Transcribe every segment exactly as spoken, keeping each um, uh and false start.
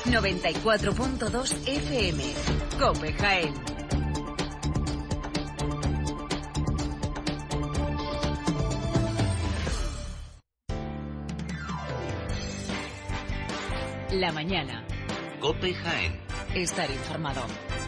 noventa y cuatro punto dos F M. COPE Jaén. La mañana. COPE Jaén. Estar informado.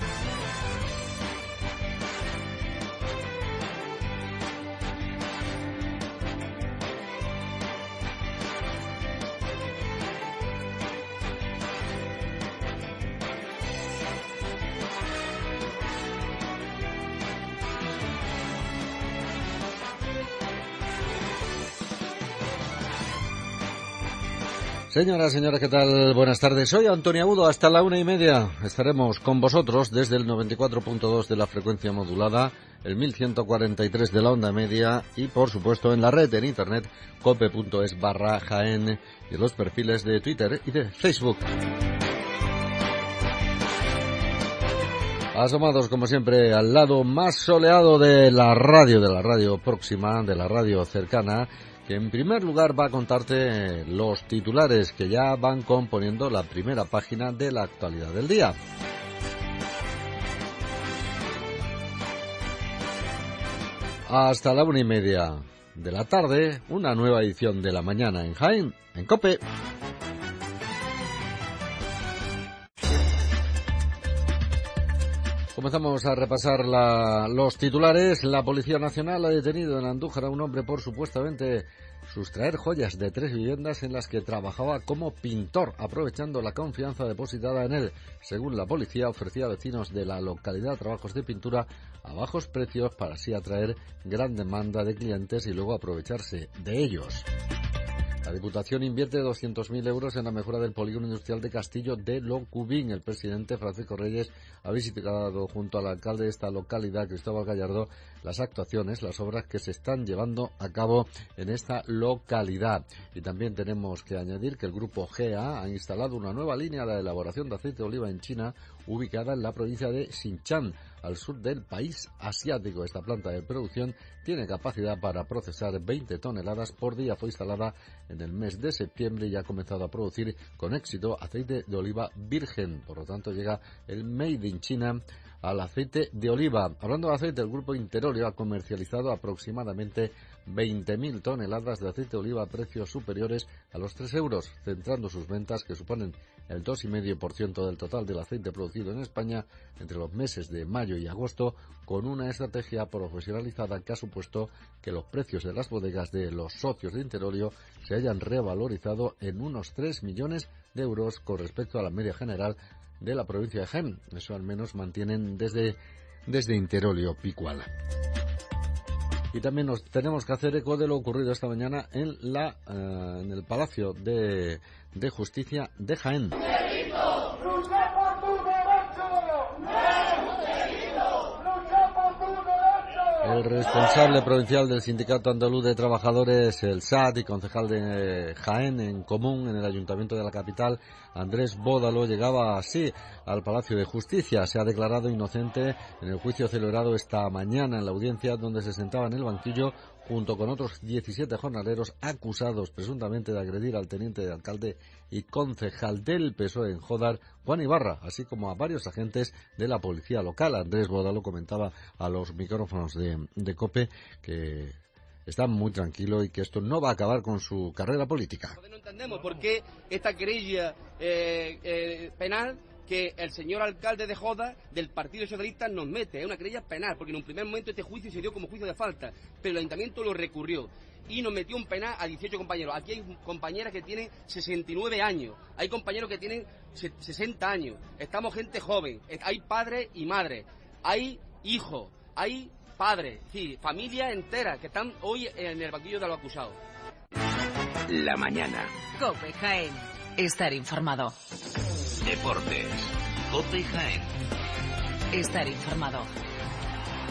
Señoras, señores, ¿qué tal? Buenas tardes. Soy Antonio Agudo. Hasta la una y media estaremos con vosotros desde el noventa y cuatro punto dos de la frecuencia modulada, el mil ciento cuarenta y tres de la onda media y, por supuesto, en la red, en internet, cope.es barra Jaén y en los perfiles de Twitter y de Facebook. Asomados, como siempre, al lado más soleado de la radio, de la radio próxima, de la radio cercana, que en primer lugar va a contarte los titulares que ya van componiendo la primera página de la actualidad del día. Hasta la una y media de la tarde, una nueva edición de La Mañana en Jaén, en COPE. Comenzamos a repasar la, los titulares. La Policía Nacional ha detenido en Andújar a un hombre por supuestamente sustraer joyas de tres viviendas en las que trabajaba como pintor, aprovechando la confianza depositada en él. Según la policía, ofrecía a vecinos de la localidad trabajos de pintura a bajos precios para así atraer gran demanda de clientes y luego aprovecharse de ellos. La Diputación invierte doscientos mil euros en la mejora del polígono industrial de Castillo de Loncubín. El presidente Francisco Reyes ha visitado junto al alcalde de esta localidad, Cristóbal Gallardo, las actuaciones, las obras que se están llevando a cabo en esta localidad. Y también tenemos que añadir que el grupo G A ha instalado una nueva línea de elaboración de aceite de oliva en China, ubicada en la provincia de Xinjiang, al sur del país asiático. Esta planta de producción tiene capacidad para procesar veinte toneladas por día. Fue instalada en el mes de septiembre y ha comenzado a producir con éxito aceite de oliva virgen. Por lo tanto, llega el Made in China al aceite de oliva. Hablando de aceite, el grupo Interolio ha comercializado aproximadamente veinte mil toneladas de aceite de oliva a precios superiores a los tres euros, centrando sus ventas, que suponen el dos coma cinco por ciento del total del aceite producido en España entre los meses de mayo y agosto, con una estrategia profesionalizada que ha supuesto que los precios de las bodegas de los socios de Interolio se hayan revalorizado en unos tres millones de euros con respecto a la media general de la provincia de Jaén. Eso al menos mantienen desde, desde Interolio Picual. Y también nos tenemos que hacer eco de lo ocurrido esta mañana en la uh, en el Palacio de, de Justicia de Jaén. El responsable provincial del Sindicato Andaluz de Trabajadores, el S A T, y concejal de Jaén en común en el Ayuntamiento de la capital, Andrés Bódalo, llegaba así al Palacio de Justicia. Se ha declarado inocente en el juicio celebrado esta mañana en la audiencia, donde se sentaba en el banquillo junto con otros diecisiete jornaleros acusados presuntamente de agredir al teniente de alcalde y concejal del P S O E en Jódar, Juan Ibarra, así como a varios agentes de la policía local. Andrés Bódalo comentaba a los micrófonos de, de COPE que está muy tranquilo y que esto no va a acabar con su carrera política. No entendemos por qué esta querella eh, eh, penal que el señor alcalde de Joda del Partido Socialista nos mete. Es una querella penal, porque en un primer momento este juicio se dio como juicio de falta, pero el ayuntamiento lo recurrió y nos metió un penal a dieciocho compañeros. Aquí hay compañeras que tienen sesenta y nueve años, hay compañeros que tienen sesenta años, estamos gente joven, hay padres y madres, hay hijos, hay padres, sí, familias enteras que están hoy en el banquillo de los acusados. La mañana. COPE Jaén. Estar informado. Deportes. COPE Jaén. Estar informado.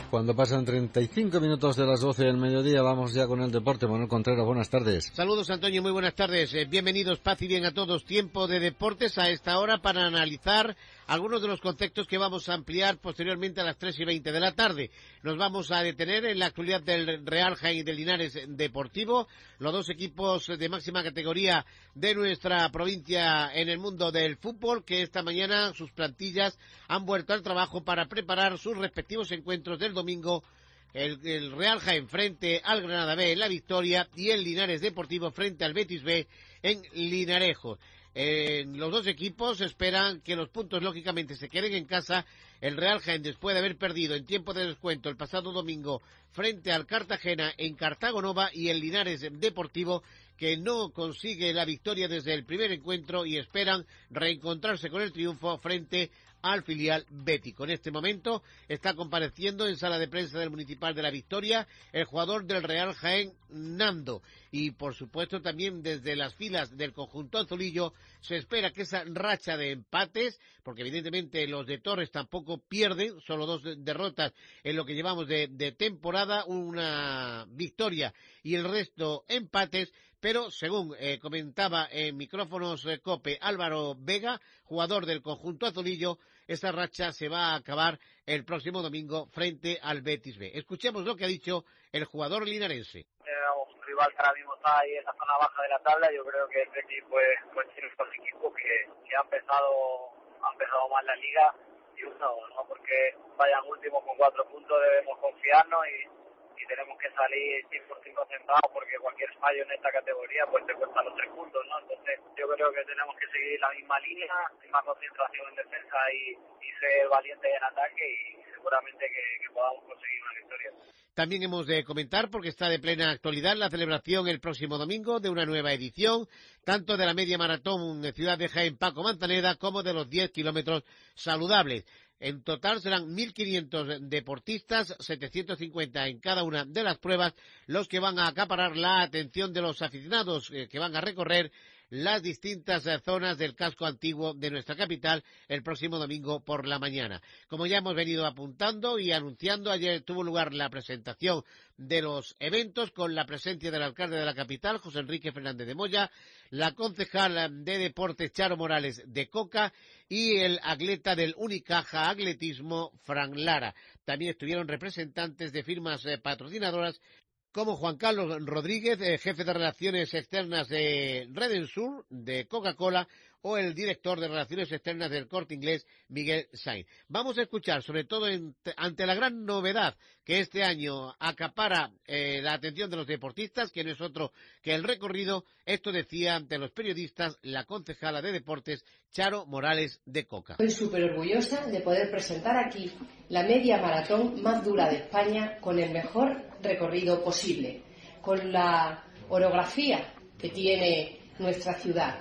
Cuando pasan treinta y cinco minutos de las doce del mediodía, vamos ya con el deporte. Manuel Contreras, buenas tardes. Saludos, Antonio, muy buenas tardes. Eh, bienvenidos, paz y bien a todos. Tiempo de deportes a esta hora para analizar algunos de los conceptos que vamos a ampliar posteriormente a las tres y veinte de la tarde. Nos vamos a detener en la actualidad del Real Jaén y del Linares Deportivo, los dos equipos de máxima categoría de nuestra provincia en el mundo del fútbol, que esta mañana sus plantillas han vuelto al trabajo para preparar sus respectivos encuentros del domingo. El, el Real Jaén frente al Granada B en La Victoria y el Linares Deportivo frente al Betis B en Linarejo. Eh, los dos equipos esperan que los puntos lógicamente se queden en casa. El Real Jaén, después de haber perdido en tiempo de descuento el pasado domingo frente al Cartagena en Cartagonova, y el Linares Deportivo, que no consigue la victoria desde el primer encuentro y esperan reencontrarse con el triunfo frente al filial bético. En este momento está compareciendo en sala de prensa del Municipal de La Victoria el jugador del Real Jaén, Nando, y por supuesto también desde las filas del conjunto azulillo se espera que esa racha de empates, porque evidentemente los de Torres tampoco pierden, solo dos derrotas en lo que llevamos de, de temporada, una victoria y el resto empates, pero según eh, comentaba en micrófonos eh, COPE Álvaro Vega, jugador del conjunto azulillo, esa racha se va a acabar el próximo domingo frente al Betis B. Escuchemos lo que ha dicho el jugador linarense. Eh, un rival que ahora mismo está ahí en la zona baja de la tabla. Yo creo que el Betis pues, pues tiene estos equipos que, que han empezado, han empezado mal la liga, y uno, no porque vayan últimos con cuatro puntos debemos confiarnos y y tenemos que salir cien por ciento concentrados, porque cualquier fallo en esta categoría pues te cuesta los tres puntos, ¿no? Entonces yo creo que tenemos que seguir la misma línea, misma concentración en defensa y, y ser valientes en ataque, y seguramente que, que podamos conseguir una victoria. También hemos de comentar, porque está de plena actualidad, la celebración el próximo domingo de una nueva edición, tanto de la media maratón de Ciudad de Jaén Paco Manzaneda como de los diez kilómetros saludables. En total serán mil quinientos deportistas, setecientos cincuenta en cada una de las pruebas, los que van a acaparar la atención de los aficionados eh, que van a recorrer las distintas eh, zonas del casco antiguo de nuestra capital el próximo domingo por la mañana. Como ya hemos venido apuntando y anunciando, ayer tuvo lugar la presentación de los eventos con la presencia del alcalde de la capital, José Enrique Fernández de Moya, la concejal de deportes Charo Morales de Coca y el atleta del Unicaja Atletismo, Fran Lara. También estuvieron representantes de firmas eh, patrocinadoras como Juan Carlos Rodríguez, eh, jefe de Relaciones Externas de Redensur, de Coca-Cola, o el director de Relaciones Externas del Corte Inglés, Miguel Sainz. Vamos a escuchar, sobre todo en, ante la gran novedad que este año acapara eh, la atención de los deportistas, que no es otro que el recorrido. Esto decía ante los periodistas la concejala de deportes, Charo Morales de Coca. Estoy súper orgullosa de poder presentar aquí la media maratón más dura de España, con el mejor recorrido posible, con la orografía que tiene nuestra ciudad,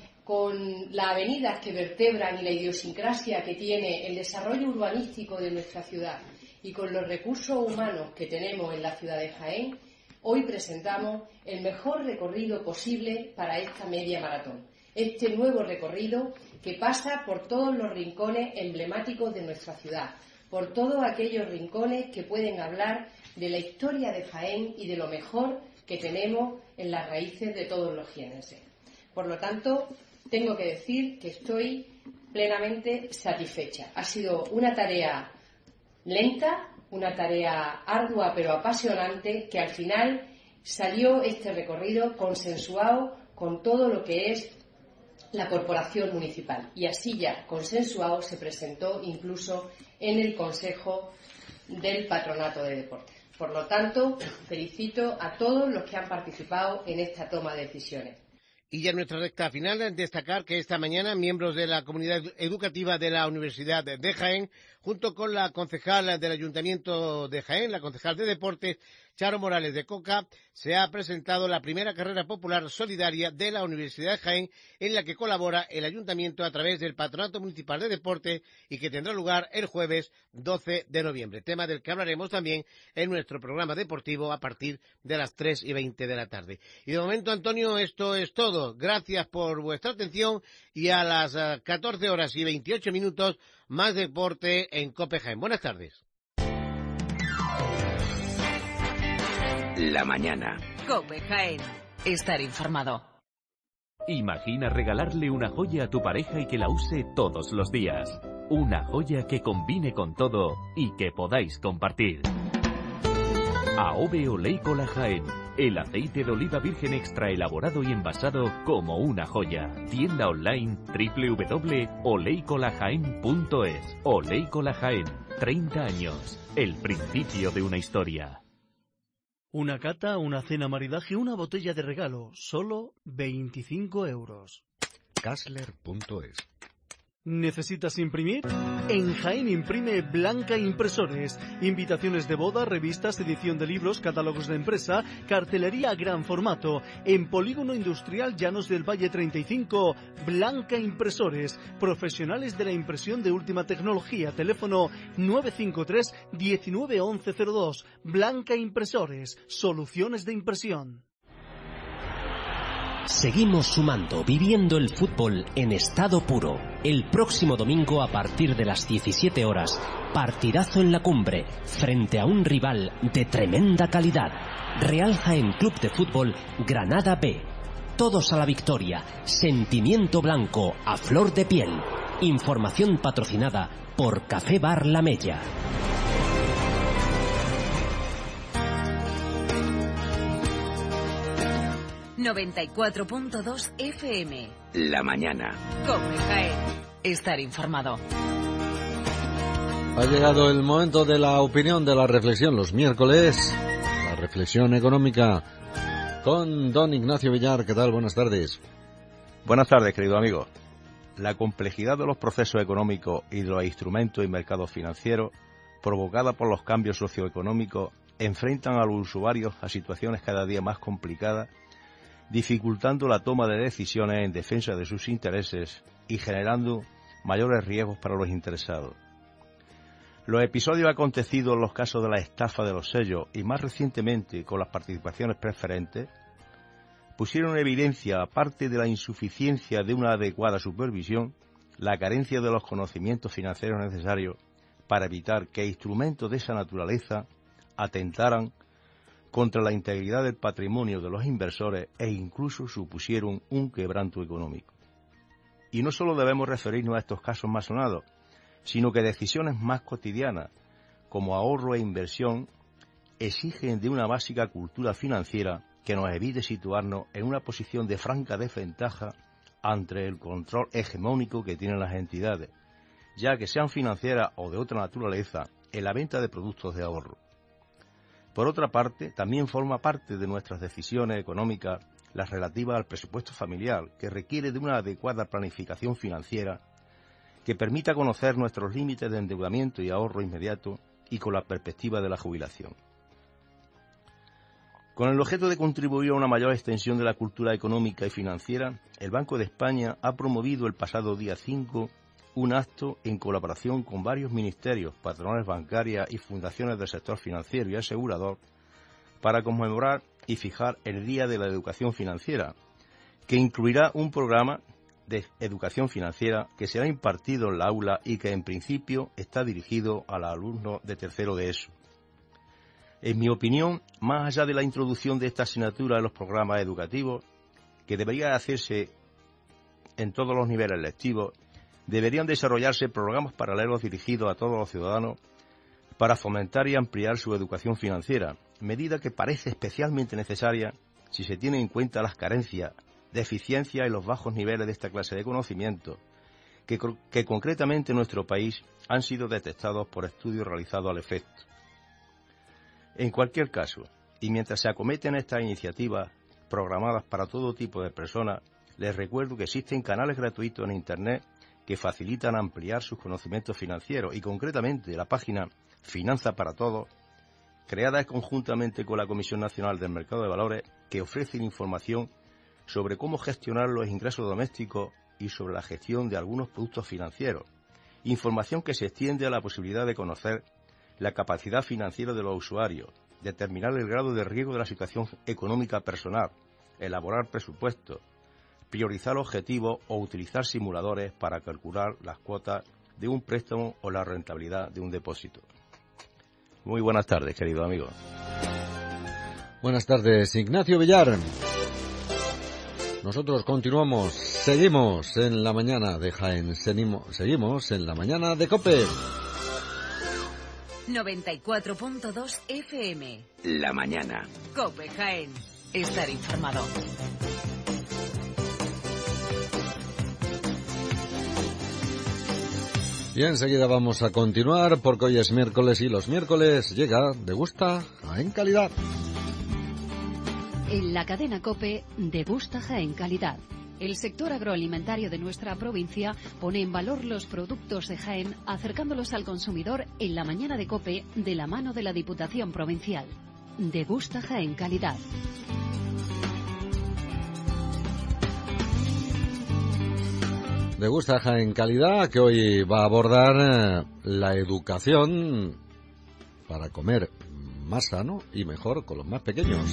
con las avenidas que vertebran y la idiosincrasia que tiene el desarrollo urbanístico de nuestra ciudad, y con los recursos humanos que tenemos en la ciudad de Jaén. Hoy presentamos el mejor recorrido posible para esta media maratón. Este nuevo recorrido que pasa por todos los rincones emblemáticos de nuestra ciudad, por todos aquellos rincones que pueden hablar de la historia de Jaén y de lo mejor que tenemos en las raíces de todos los jienenses. Por lo tanto, tengo que decir que estoy plenamente satisfecha. Ha sido una tarea lenta, una tarea ardua pero apasionante, que al final salió este recorrido consensuado con todo lo que es la corporación municipal, y así ya consensuado se presentó incluso en el Consejo del Patronato de Deportes. Por lo tanto, felicito a todos los que han participado en esta toma de decisiones. Y ya en nuestra recta final, destacar que esta mañana miembros de la comunidad educativa de la Universidad de Jaén, junto con la concejal del Ayuntamiento de Jaén, la concejal de Deportes, Charo Morales de Coca, se ha presentado la primera carrera popular solidaria de la Universidad de Jaén, en la que colabora el Ayuntamiento a través del Patronato Municipal de Deporte, y que tendrá lugar el jueves doce de noviembre, tema del que hablaremos también en nuestro programa deportivo a partir de las tres y veinte de la tarde. Y de momento, Antonio, esto es todo. Gracias por vuestra atención, y a las catorce horas y veintiocho minutos más deporte en COPE Jaén. Buenas tardes. La mañana. COPE Jaén. Estar informado. Imagina regalarle una joya a tu pareja y que la use todos los días. Una joya que combine con todo y que podáis compartir. Aobe Oleícola Jaén. El aceite de oliva virgen extra elaborado y envasado como una joya. Tienda online doble u doble u doble punto oleícola jaén punto es. Oleícola Jaén. treinta años. El principio de una historia. Una cata, una cena maridaje, una botella de regalo. Solo veinticinco euros. Kassler punto es. ¿Necesitas imprimir? En Jaén imprime Blanca Impresores. Invitaciones de boda, revistas, edición de libros, catálogos de empresa, cartelería a gran formato. En Polígono Industrial Llanos del Valle treinta y cinco, Blanca Impresores. Profesionales de la impresión de última tecnología. Teléfono nueve cinco tres, diecinueve once cero dos. Blanca Impresores. Soluciones de impresión. Seguimos sumando, viviendo el fútbol en estado puro. El próximo domingo a partir de las diecisiete horas, partidazo en la Cumbre, frente a un rival de tremenda calidad. Real Jaén Club de Fútbol, Granada B. Todos a la victoria, sentimiento blanco, a flor de piel. Información patrocinada por Café Bar La Mella. noventa y cuatro punto dos F M. La mañana. COPE Jaén. Estar informado. Ha llegado el momento de la opinión, de la reflexión, los miércoles. La reflexión económica con don Ignacio Villar. ¿Qué tal? Buenas tardes. Buenas tardes, querido amigo. La complejidad de los procesos económicos y de los instrumentos y mercados financieros, provocada por los cambios socioeconómicos, enfrentan a los usuarios a situaciones cada día más complicadas, dificultando la toma de decisiones en defensa de sus intereses y generando mayores riesgos para los interesados. Los episodios acontecidos en los casos de la estafa de los sellos y más recientemente con las participaciones preferentes pusieron en evidencia, aparte de la insuficiencia de una adecuada supervisión, la carencia de los conocimientos financieros necesarios para evitar que instrumentos de esa naturaleza atentaran contra la integridad del patrimonio de los inversores e incluso supusieron un quebranto económico. Y no solo debemos referirnos a estos casos más sonados, sino que decisiones más cotidianas, como ahorro e inversión, exigen de una básica cultura financiera que nos evite situarnos en una posición de franca desventaja ante el control hegemónico que tienen las entidades, ya que sean financieras o de otra naturaleza, en la venta de productos de ahorro. Por otra parte, también forma parte de nuestras decisiones económicas las relativas al presupuesto familiar, que requiere de una adecuada planificación financiera que permita conocer nuestros límites de endeudamiento y ahorro inmediato y con la perspectiva de la jubilación. Con el objeto de contribuir a una mayor extensión de la cultura económica y financiera, el Banco de España ha promovido el pasado día cinco un acto en colaboración con varios ministerios, patronales bancarias y fundaciones del sector financiero y asegurador para conmemorar y fijar el Día de la Educación Financiera, que incluirá un programa de educación financiera que será impartido en la aula y que en principio está dirigido a los alumnos de tercero de ESO. En mi opinión, más allá de la introducción de esta asignatura en los programas educativos, que debería hacerse en todos los niveles lectivos, deberían desarrollarse programas paralelos dirigidos a todos los ciudadanos para fomentar y ampliar su educación financiera, medida que parece especialmente necesaria si se tienen en cuenta las carencias, deficiencias y los bajos niveles de esta clase de conocimientos, que, que concretamente en nuestro país han sido detectados por estudios realizados al efecto. En cualquier caso, y mientras se acometen estas iniciativas programadas para todo tipo de personas, les recuerdo que existen canales gratuitos en Internet que facilitan ampliar sus conocimientos financieros y concretamente la página Finanza para Todos, creada conjuntamente con la Comisión Nacional del Mercado de Valores, que ofrece información sobre cómo gestionar los ingresos domésticos y sobre la gestión de algunos productos financieros, información que se extiende a la posibilidad de conocer la capacidad financiera de los usuarios, determinar el grado de riesgo de la situación económica personal, elaborar presupuestos, priorizar objetivos o utilizar simuladores para calcular las cuotas de un préstamo o la rentabilidad de un depósito. Muy buenas tardes, querido amigo. Buenas tardes, Ignacio Villar. Nosotros continuamos, seguimos en la mañana de Jaén, seguimos en la mañana de COPE. noventa y cuatro punto dos F M. La mañana. COPE Jaén. Estar informado. Y enseguida vamos a continuar porque hoy es miércoles y los miércoles llega Degusta Jaén Calidad. En la cadena COPE, Degusta Jaén Calidad. El sector agroalimentario de nuestra provincia pone en valor los productos de Jaén, acercándolos al consumidor en la mañana de COPE de la mano de la Diputación Provincial. Degusta Jaén Calidad. Degusta Jaén Calidad, que hoy va a abordar la educación para comer más sano y mejor con los más pequeños.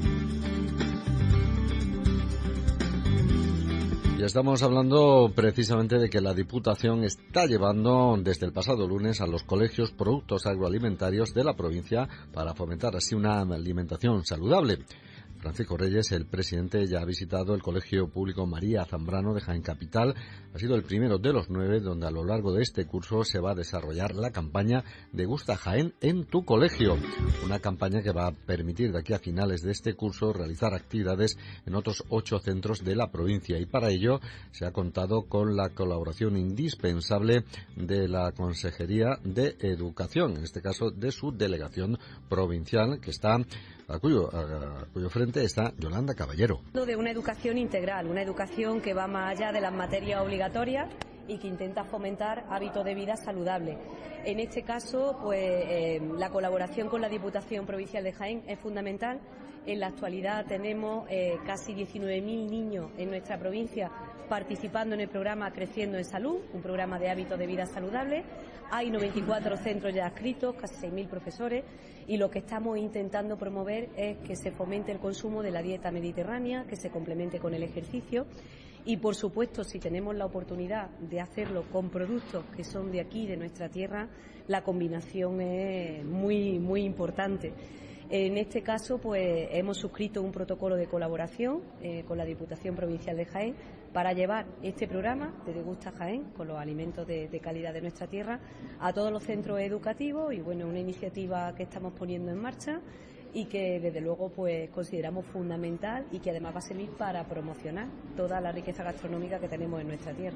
Y estamos hablando precisamente de que la Diputación está llevando desde el pasado lunes a los colegios productos agroalimentarios de la provincia para fomentar así una alimentación saludable. Francisco Reyes, el presidente, ya ha visitado el Colegio Público María Zambrano de Jaén Capital. Ha sido el primero de los nueve donde a lo largo de este curso se va a desarrollar la campaña Degusta Jaén en tu colegio. Una campaña que va a permitir de aquí a finales de este curso realizar actividades en otros ocho centros de la provincia. Y para ello se ha contado con la colaboración indispensable de la Consejería de Educación, en este caso de su delegación provincial, que está a cuyo, a cuyo frente está Yolanda Caballero. De una educación integral, una educación que va más allá de las materias obligatorias y que intenta fomentar hábitos de vida saludables. En este caso, pues eh, la colaboración con la Diputación Provincial de Jaén es fundamental. En la actualidad tenemos eh, casi diecinueve mil niños en nuestra provincia participando en el programa Creciendo en Salud, un programa de hábitos de vida saludables. Hay noventa y cuatro centros ya adscritos, casi seis mil profesores, y lo que estamos intentando promover es que se fomente el consumo de la dieta mediterránea, que se complemente con el ejercicio. Y, por supuesto, si tenemos la oportunidad de hacerlo con productos que son de aquí, de nuestra tierra, la combinación es muy, muy importante. En este caso, pues hemos suscrito un protocolo de colaboración eh, con la Diputación Provincial de Jaén para llevar este programa de Degusta Jaén, con los alimentos de, de calidad de nuestra tierra, a todos los centros educativos. Y, bueno, una iniciativa que estamos poniendo en marcha y que desde luego pues consideramos fundamental y que además va a servir para promocionar toda la riqueza gastronómica que tenemos en nuestra tierra.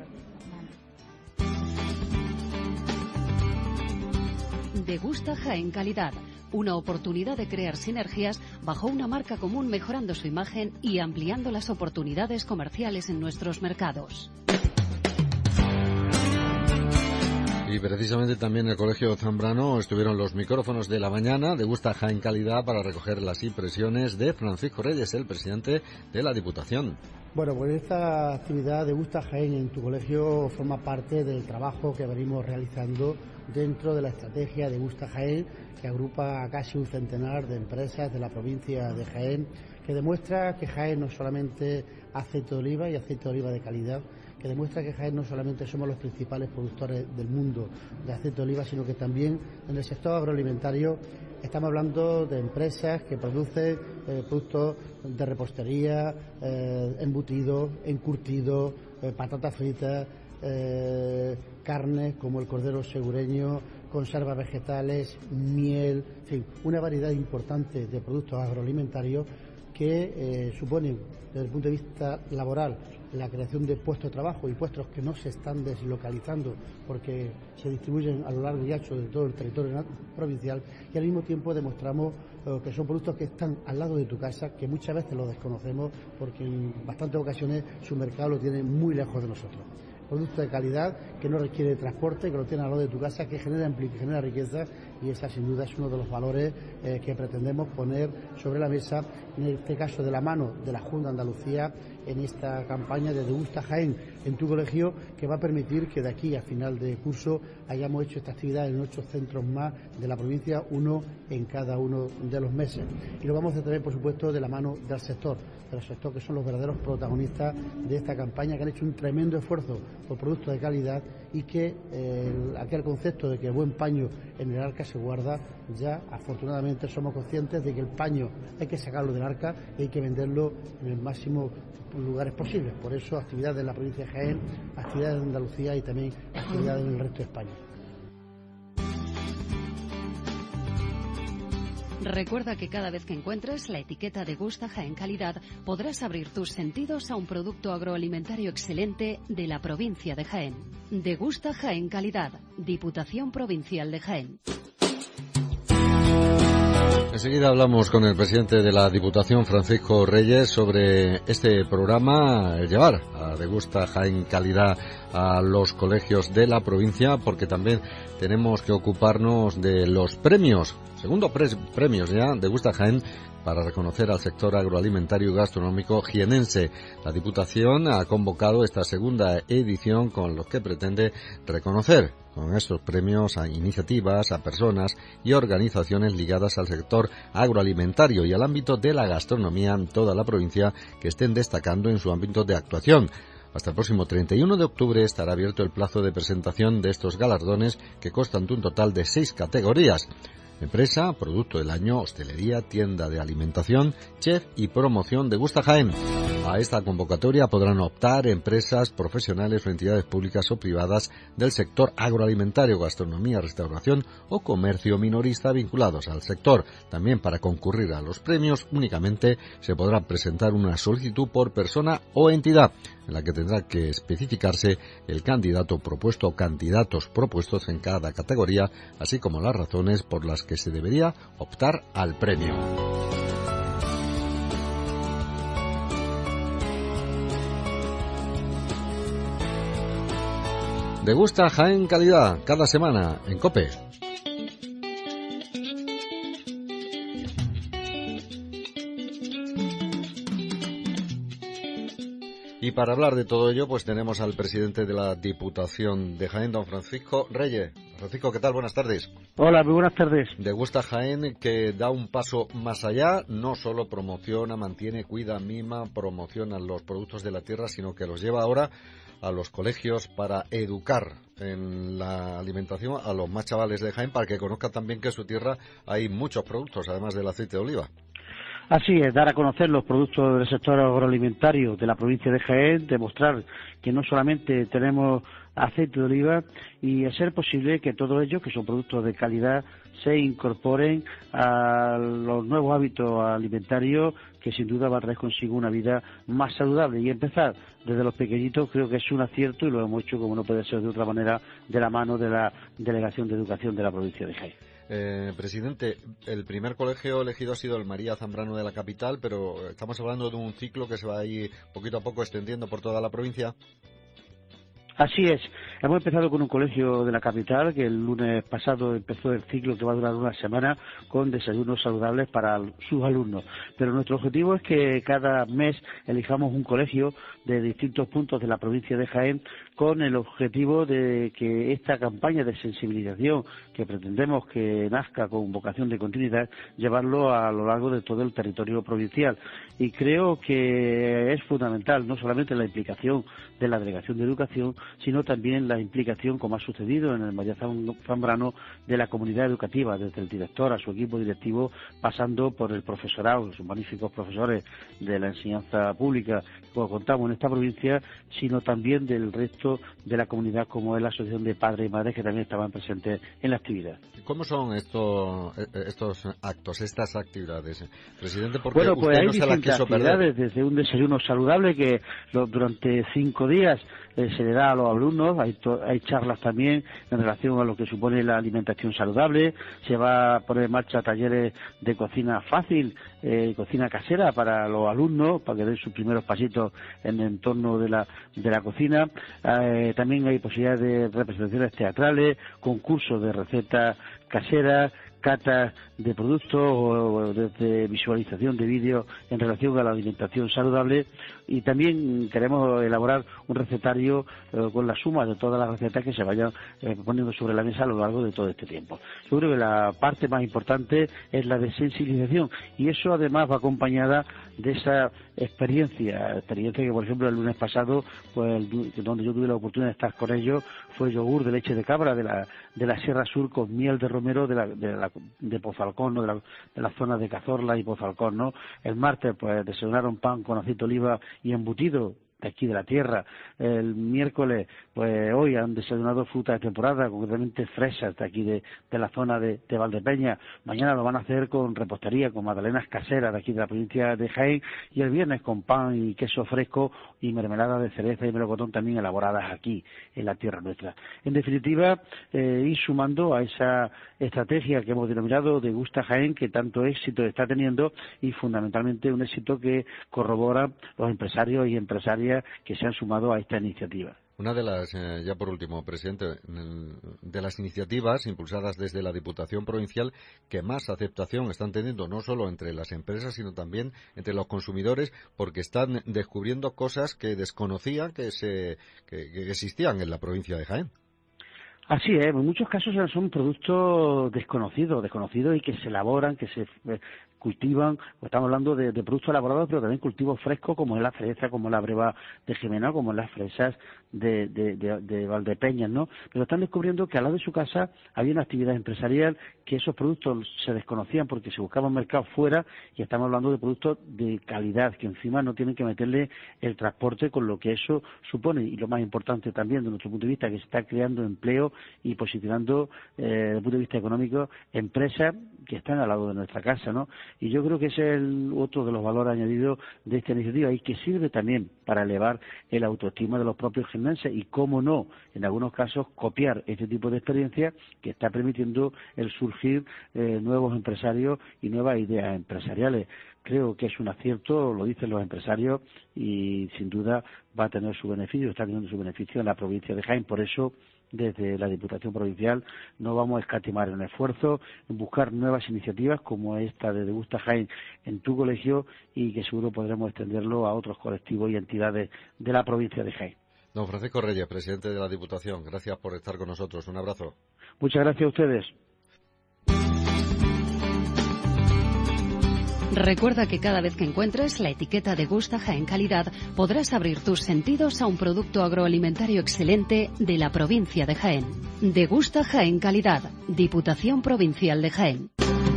Degusta Jaén Calidad, una oportunidad de crear sinergias bajo una marca común, mejorando su imagen y ampliando las oportunidades comerciales en nuestros mercados. Y precisamente también en el Colegio Zambrano estuvieron los micrófonos de la mañana, Degusta Jaén Calidad, para recoger las impresiones de Francisco Reyes, el presidente de la Diputación. Bueno, pues esta actividad Degusta Jaén en tu colegio forma parte del trabajo que venimos realizando dentro de la estrategia Degusta Jaén, que agrupa a casi un centenar de empresas de la provincia de Jaén, que demuestra que Jaén no solamente aceite de oliva y aceite de oliva de calidad, que demuestra que Jaén no solamente somos los principales productores del mundo de aceite de oliva, sino que también en el sector agroalimentario estamos hablando de empresas que producen eh, productos de repostería, eh, embutidos, encurtidos, eh, patatas fritas, eh, carnes como el cordero segureño, conservas vegetales, miel, en fin, una variedad importante de productos agroalimentarios que eh, suponen, desde el punto de vista laboral, la creación de puestos de trabajo y puestos que no se están deslocalizando porque se distribuyen a lo largo y ancho de todo el territorio provincial, y al mismo tiempo demostramos eh, que son productos que están al lado de tu casa, que muchas veces los desconocemos porque en bastantes ocasiones su mercado lo tiene muy lejos de nosotros. Producto de calidad que no requiere transporte, que lo tiene al lado de tu casa, que genera empleo, que genera riqueza, y esa sin duda es uno de los valores eh, que pretendemos poner sobre la mesa, en este caso de la mano de la Junta de Andalucía en esta campaña de Degusta Jaén en tu colegio, que va a permitir que de aquí a final de curso hayamos hecho esta actividad en ocho centros más de la provincia, uno en cada uno de los meses. Y lo vamos a tener, por supuesto, de la mano del sector, del sector que son los verdaderos protagonistas de esta campaña, que han hecho un tremendo esfuerzo por productos de calidad y que eh, aquel concepto de que el buen paño en el arca se guarda, ya afortunadamente somos conscientes de que el paño hay que sacarlo del arca y hay que venderlo en el máximo lugares posibles. Por eso actividades en la provincia de Jaén, actividades en Andalucía y también actividades en el resto de España. Recuerda que cada vez que encuentres la etiqueta Degusta Jaén Calidad podrás abrir tus sentidos a un producto agroalimentario excelente de la provincia de Jaén. Degusta Jaén Calidad, Diputación Provincial de Jaén. Enseguida hablamos con el presidente de la Diputación, Francisco Reyes, sobre este programa, el llevar a Degusta Jaén Calidad a los colegios de la provincia, porque también tenemos que ocuparnos de los premios, segundo pre premios ya, Degusta Jaén, para reconocer al sector agroalimentario y gastronómico jienense. La Diputación ha convocado esta segunda edición con los que pretende reconocer con estos premios a iniciativas, a personas y organizaciones ligadas al sector agroalimentario y al ámbito de la gastronomía en toda la provincia que estén destacando en su ámbito de actuación. Hasta el próximo treinta y uno de octubre estará abierto el plazo de presentación de estos galardones, que constan de un total de seis categorías: empresa, producto del año, hostelería, tienda de alimentación, chef y promoción Degusta Jaén. A esta convocatoria podrán optar empresas, profesionales o entidades públicas o privadas del sector agroalimentario, gastronomía, restauración o comercio minorista vinculados al sector. También, para concurrir a los premios, únicamente se podrá presentar una solicitud por persona o entidad, en la que tendrá que especificarse el candidato propuesto o candidatos propuestos en cada categoría, así como las razones por las que se debería optar al premio. Degusta Jaén Calidad, cada semana en COPE. Y para hablar de todo ello, pues tenemos al presidente de la Diputación de Jaén, don Francisco Reyes. Francisco, ¿qué tal? Buenas tardes. Hola, muy buenas tardes. Degusta Jaén, que da un paso más allá, no solo promociona, mantiene, cuida, mima, promociona los productos de la tierra, sino que los lleva ahora a los colegios para educar en la alimentación a los más chavales de Jaén, para que conozcan también que en su tierra hay muchos productos, además del aceite de oliva. Así es, dar a conocer los productos del sector agroalimentario de la provincia de Jaén, demostrar que no solamente tenemos aceite de oliva, y a ser posible que todos ellos, que son productos de calidad, se incorporen a los nuevos hábitos alimentarios, que sin duda va a traer consigo una vida más saludable. Y empezar desde los pequeñitos creo que es un acierto, y lo hemos hecho, como no puede ser de otra manera, de la mano de la Delegación de Educación de la provincia de Jaén. Eh, presidente, el primer colegio elegido ha sido el María Zambrano de la capital, pero estamos hablando de un ciclo que se va a ir poquito a poco extendiendo por toda la provincia. Así es, hemos empezado con un colegio de la capital que el lunes pasado empezó el ciclo, que va a durar una semana, con desayunos saludables para sus alumnos. Pero nuestro objetivo es que cada mes elijamos un colegio de distintos puntos de la provincia de Jaén, con el objetivo de que esta campaña de sensibilización, que pretendemos que nazca con vocación de continuidad, llevarlo a lo largo de todo el territorio provincial. Y creo que es fundamental no solamente la implicación de la Delegación de Educación, sino también la implicación, como ha sucedido en el María Zambrano, de la comunidad educativa, desde el director a su equipo directivo, pasando por el profesorado, sus magníficos profesores de la enseñanza pública que contamos en esta provincia, sino también del resto de la comunidad, como es la Asociación de Padres y Madres, que también estaban presentes en la actividad. ¿Cómo son estos estos actos, estas actividades, presidente? Porque bueno, pues usted hay no se las quiso actividades, perder. Desde un desayuno saludable que lo, durante cinco días eh, se le da a los alumnos. Hay, to, hay charlas también en relación a lo que supone la alimentación saludable. Se va a poner en marcha talleres de cocina fácil, eh, cocina casera para los alumnos, para que den sus primeros pasitos en el entorno de la, de la cocina. Eh, también hay posibilidades de representaciones teatrales, concursos de recetas caseras, catas de productos o desde visualización de vídeos en relación a la alimentación saludable, y también queremos elaborar un recetario eh, con la suma de todas las recetas que se vayan eh, poniendo sobre la mesa a lo largo de todo este tiempo. Yo creo que la parte más importante es la de sensibilización, y eso además va acompañada de esa experiencia, experiencia que por ejemplo el lunes pasado, pues donde yo tuve la oportunidad de estar con ellos, fue yogur de leche de cabra de la de la Sierra Sur con miel de romero de la de, la, de Pozalcón, ¿no? de, la, de la zona de Cazorla y Pozalcón, ¿no? El martes pues desayunaron pan con aceite de oliva y embutido de aquí de la tierra. El miércoles, pues hoy han desayunado fruta de temporada, concretamente fresas de aquí de, de la zona de, de Valdepeña. Mañana lo van a hacer con repostería, con magdalenas caseras de aquí de la provincia de Jaén, y el viernes con pan y queso fresco y mermelada de cereza y melocotón también elaboradas aquí en la tierra nuestra. En definitiva, eh, ir sumando a esa estrategia que hemos denominado Degusta Jaén, que tanto éxito está teniendo, y fundamentalmente un éxito que corroboran los empresarios y empresarias que se han sumado a esta iniciativa. Una de las, eh, ya por último, presidente, de las iniciativas impulsadas desde la Diputación Provincial que más aceptación están teniendo, no solo entre las empresas, sino también entre los consumidores, porque están descubriendo cosas que desconocían que, se, que, que existían en la provincia de Jaén. Así es, en muchos casos son productos desconocidos, desconocidos y que se elaboran, que se eh, cultivan, pues estamos hablando de, de productos elaborados, pero también cultivos frescos, como es la fresa, como es la breva de Jimena, como es las fresas de, de, de, de Valdepeñas, ¿no? Pero están descubriendo que al lado de su casa había una actividad empresarial, que esos productos se desconocían porque se buscaban mercados fuera, y estamos hablando de productos de calidad, que encima no tienen que meterle el transporte con lo que eso supone, y lo más importante también desde nuestro punto de vista, que se está creando empleo y posicionando eh, desde el punto de vista económico empresas que están al lado de nuestra casa, ¿no? Y yo creo que ese es el otro de los valores añadidos de esta iniciativa, y que sirve también para elevar el autoestima de los propios jiennenses y, cómo no, en algunos casos copiar este tipo de experiencia que está permitiendo el surgir eh, nuevos empresarios y nuevas ideas empresariales. Creo que es un acierto, lo dicen los empresarios, y sin duda va a tener su beneficio, está teniendo su beneficio en la provincia de Jaén. Por eso, desde la Diputación Provincial no vamos a escatimar en esfuerzo en buscar nuevas iniciativas como esta de Degusta Jaén en tu colegio, y que seguro podremos extenderlo a otros colectivos y entidades de la provincia de Jaén. Don Francisco Reyes, presidente de la Diputación, gracias por estar con nosotros. Un abrazo. Muchas gracias a ustedes. Recuerda que cada vez que encuentres la etiqueta Degusta Jaén Calidad, podrás abrir tus sentidos a un producto agroalimentario excelente de la provincia de Jaén. Degusta Jaén Calidad, Diputación Provincial de Jaén.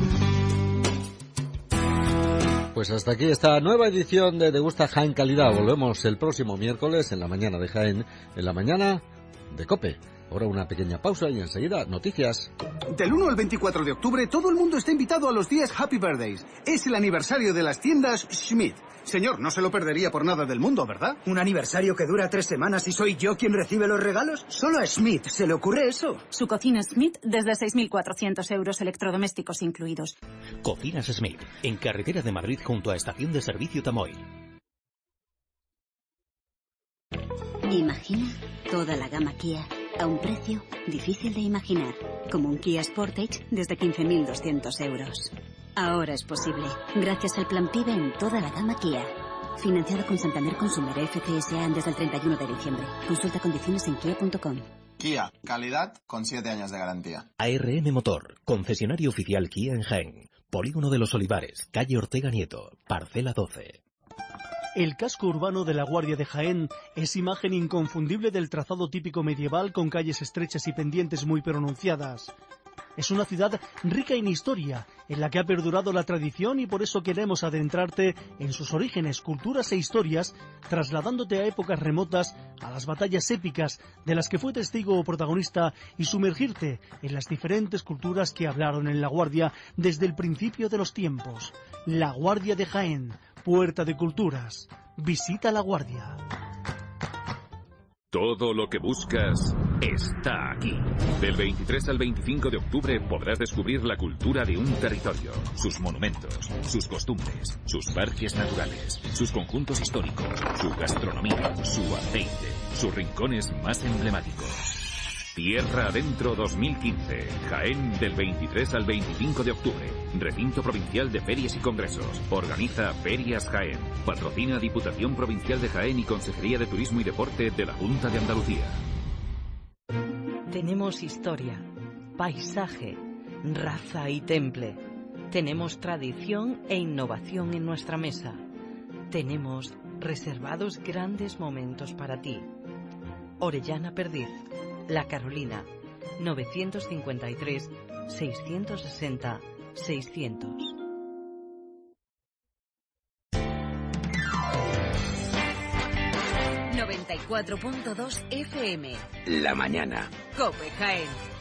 Pues hasta aquí esta nueva edición de Degusta Jaén Calidad. Volvemos el próximo miércoles en la mañana de Jaén, en la mañana de COPE. Ahora una pequeña pausa y enseguida noticias. Del uno al veinticuatro de octubre todo el mundo está invitado a los días Happy Birthdays. Es el aniversario de las tiendas Schmidt. Señor, no se lo perdería por nada del mundo, ¿verdad? ¿Un aniversario que dura tres semanas y soy yo quien recibe los regalos? Solo a Schmidt se le ocurre eso. Su cocina Schmidt desde seis mil cuatrocientos euros, electrodomésticos incluidos. Cocinas Schmidt, en carretera de Madrid junto a Estación de Servicio Tamoil. Imagina toda la gama Kia a un precio difícil de imaginar, como un Kia Sportage desde quince mil doscientos euros. Ahora es posible, gracias al plan PIBE en toda la gama Kia. Financiado con Santander Consumer F C S A desde el treinta y uno de diciembre. Consulta condiciones en kia punto com. Kia, calidad con siete años de garantía. A R M Motor, concesionario oficial Kia en Jaén. Polígono de los Olivares, calle Ortega Nieto, parcela doce. El casco urbano de la Guardia de Jaén es imagen inconfundible del trazado típico medieval con calles estrechas y pendientes muy pronunciadas. Es una ciudad rica en historia, en la que ha perdurado la tradición, y por eso queremos adentrarte en sus orígenes, culturas e historias, trasladándote a épocas remotas, a las batallas épicas de las que fue testigo o protagonista, y sumergirte en las diferentes culturas que hablaron en La Guardia desde el principio de los tiempos. La Guardia de Jaén, puerta de culturas. Visita La Guardia. Todo lo que buscas está aquí. Del veintitrés al veinticinco de octubre podrás descubrir la cultura de un territorio, sus monumentos, sus costumbres, sus parques naturales, sus conjuntos históricos, su gastronomía, su aceite, sus rincones más emblemáticos. Tierra Adentro dos mil quince. Jaén del veintitrés al veinticinco de octubre. Recinto Provincial de Ferias y Congresos. Organiza Ferias Jaén. Patrocina Diputación Provincial de Jaén y Consejería de Turismo y Deporte de la Junta de Andalucía. Tenemos historia, paisaje, raza y temple. Tenemos tradición e innovación en nuestra mesa. Tenemos reservados grandes momentos para ti. Orellana Perdiz, La Carolina, novecientos cincuenta y tres, seiscientos sesenta, seiscientos. noventa y cuatro punto dos F M. La mañana. COPE Jaén.